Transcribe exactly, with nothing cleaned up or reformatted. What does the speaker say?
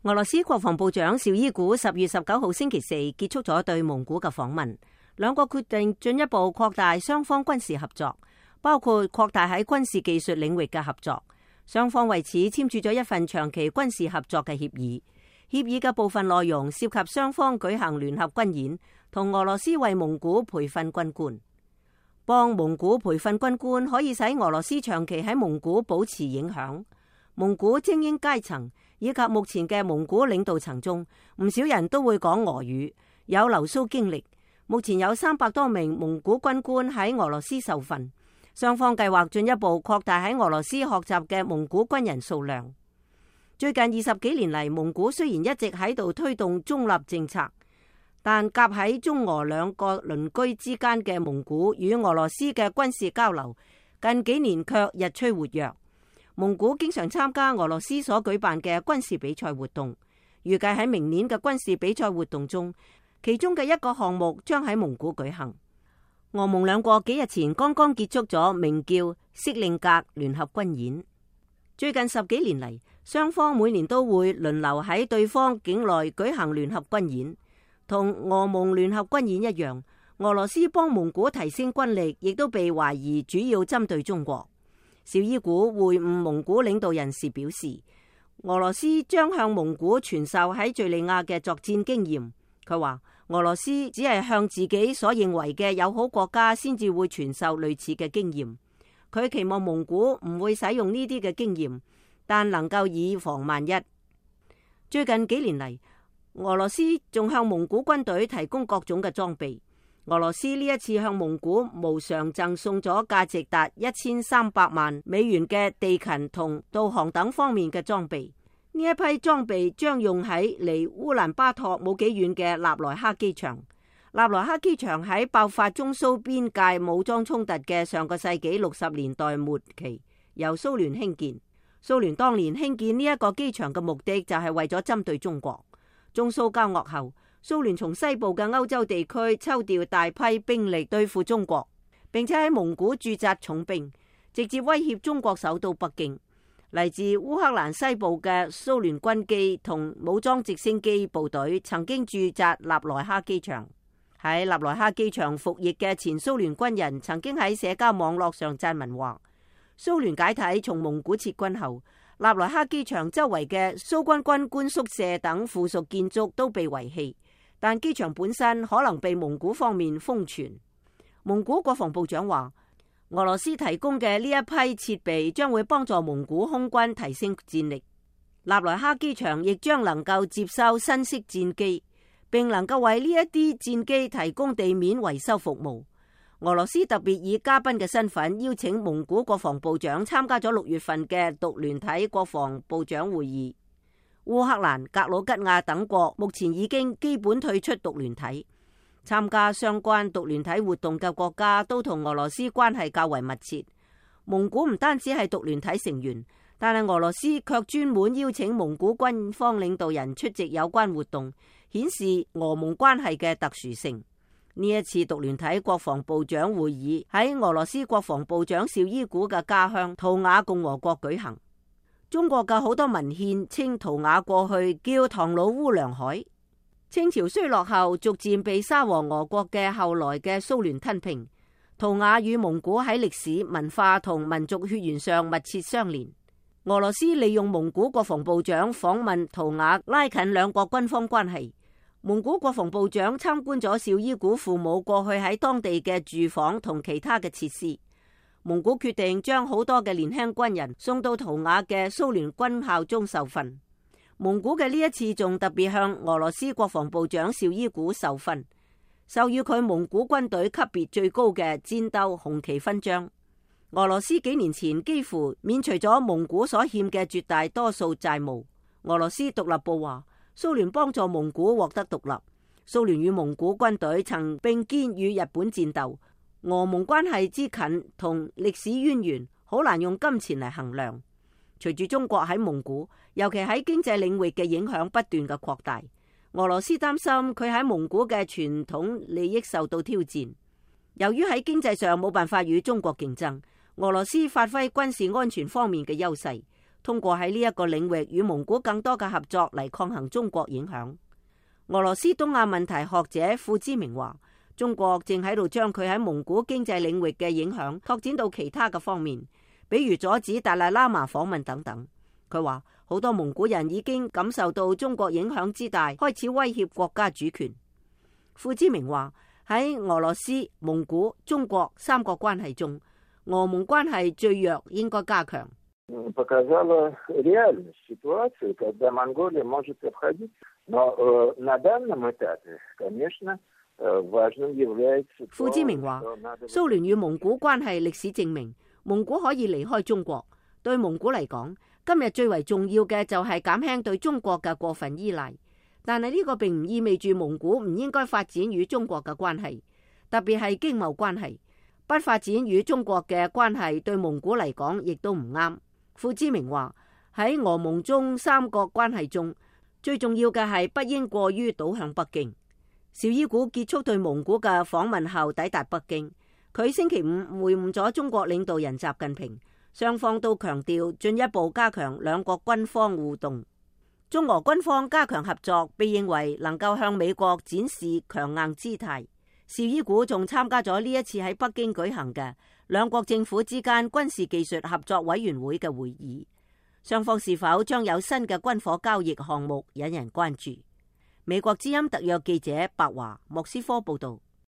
俄羅斯國防部長紹伊古十月十九號星期四結束咗對蒙古嘅訪問，兩國決定進一步擴大雙方軍事合作，包括擴大喺軍事技術領域嘅合作。雙方為此簽署咗一份長期軍事合作嘅協議。協議嘅部分內容涉及雙方舉行聯合軍演，同俄羅斯為蒙古培訓軍官。幫蒙古培訓軍官可以使俄羅斯長期喺蒙古保持影響。蒙古精英階層以及目前嘅蒙古領導層中，唔少人都會講俄語，有留蘇經歷。目前有三百多名蒙古軍官喺俄羅斯受訓，雙方計劃進一步擴大喺俄羅斯學習嘅蒙古軍人數量。最近二十幾年嚟，蒙古雖然一直喺度推動中立政策，但夾喺中俄兩個鄰居之間嘅蒙古與俄羅斯嘅軍事交流，近幾年卻日趨活躍。蒙古經常參加俄羅斯所舉辦嘅軍事比賽活動，預計喺明年嘅軍事比賽活動中，其中嘅一個項目將喺蒙古舉行。俄蒙兩國幾日前剛剛結束咗名叫色令格聯合軍演。最近十幾年嚟，雙方每年都會輪流喺對方境內舉行聯合軍演，同俄蒙聯合軍演一樣。俄羅斯幫蒙古提升軍力，亦都被懷疑主要針對中國。紹伊古會晤蒙古領導人時表示，俄羅斯將向蒙古傳授喺敘利亞嘅作戰經驗。佢話俄羅斯只係向自己所認為嘅友好國家先至會傳授類似嘅經驗。佢期望蒙古唔會使用呢啲嘅經驗，但能夠以防萬一。最近幾年嚟，俄羅斯仲向蒙古軍隊提供各種嘅裝備。俄羅斯呢一次向蒙古無償贈送咗價值達一千三百萬美元嘅地勤同導航等方面嘅裝備。呢一批裝備將用喺離烏蘭巴托冇幾遠嘅納萊哈機場。納萊哈機場喺爆發中蘇邊界武裝衝突嘅上個世紀六十年代末期由蘇聯興建。蘇聯當年興建呢一個機場嘅目的就係為咗針對中國。中蘇交惡後，蘇聯從西部嘅歐洲地區抽調大批兵力對付中國，並且喺蒙古駐紮重兵，直接威脅中國首都北京。嚟自烏克蘭西部嘅蘇聯軍機同武裝直升機部隊曾經駐紮納萊哈機場。喺納萊哈機場服役嘅前蘇聯軍人曾經喺社交網絡上撰文話，蘇聯解體從蒙古撤軍後，納萊哈機場周圍嘅蘇軍軍官宿舍等附屬建築都被遺棄，但機場本身可能被蒙古方面封存。蒙古國防部長話，俄羅斯提供嘅呢一批設備將會幫助蒙古空軍提升戰力。納萊哈機場亦將能夠接收新式戰機，並能夠為呢一啲戰機提供地面維修服務。俄羅斯特別以嘉賓嘅身份邀請蒙古國防部長參加咗六月份嘅獨聯體國防部長會議。烏克蘭、格魯吉亞等國目前已經基本退出獨聯體。參加相關獨聯體活動嘅國家都同俄羅斯關係較為密切。蒙古唔單止係獨聯體成員，但係俄羅斯卻專門邀請蒙古軍方領導人出席有關活動，顯示俄蒙關係嘅特殊性。呢一次獨聯體國防部長會議喺俄羅斯國防部長紹伊古嘅家鄉圖瓦共和國舉行。中國嘅好多文獻稱圖瓦過去叫唐努烏梁海。清朝衰落後，逐漸被沙俄俄國嘅後來嘅蘇聯吞併。圖瓦與蒙古喺歷史、文化同民族血緣上密切相連。俄羅斯利用蒙古國防部長訪問圖瓦，拉近兩國軍方關係。蒙古國防部長參觀咗紹伊古父母過去喺當地嘅住房同其他嘅設施。蒙古決定將好多嘅年輕軍人送到圖瓦嘅蘇聯軍校中受訓。蒙古嘅呢一次仲特別向俄羅斯國防部長紹伊古授勳，授予佢蒙古軍隊級別最高嘅戰鬥紅旗勳章。俄羅斯幾年前幾乎免除咗蒙古所欠嘅絕大多數債務。俄羅斯獨立報話，蘇聯幫助蒙古獲得獨立。蘇聯與蒙古軍隊曾並肩與日本戰鬥。俄蒙關係之近同歷史淵源，好難用金錢嚟衡量。隨住中國喺蒙古，尤其喺經濟領域嘅影響不斷嘅擴大，俄羅斯擔心佢喺蒙古嘅傳統利益受到挑戰。由於喺經濟上冇辦法與中國競爭，俄羅斯發揮軍事安全方面嘅優勢， 通過喺呢一個領域與蒙古更多嘅合作嚟抗衡中國影響。俄羅斯東亞問題學者傅之明話，中國正喺度將佢喺蒙古經濟領域嘅影響拓展到其他嘅方面，比如阻止達賴喇嘛訪問等等。佢話好多蒙古人已經感受到中國影響之大，開始威脅國家主權。傅之明話喺俄羅斯、蒙古、中國三國關係中，俄蒙關係最弱，應該加強。傅之明話，蘇聯與蒙古關係歷史證明，蒙古可以離開中國。對蒙古嚟講，今日最為重要嘅就係減輕對中國嘅過分依賴。但係呢個並唔意味住蒙古唔應該發展與中國嘅關係，特別係經貿關係。不發展與中國嘅關係對蒙古嚟講亦都唔啱。傅之明話喺俄蒙中三國關係中，最重要嘅係不應過於倒向北京。邵伊古結束對蒙古嘅訪問後抵達北京，佢星期五會晤咗中國領導人習近平，雙方都強調進一步加強兩國軍方互動。中俄軍方加強合作，被認為能夠向美國展示強硬姿態。邵伊古仲參加咗呢一次喺北京舉行嘅兩國政府之間軍事技術合作委員會嘅會議，雙方是否將有新嘅軍火交易項目引人關注。美國之音特約記者白華莫斯科報道。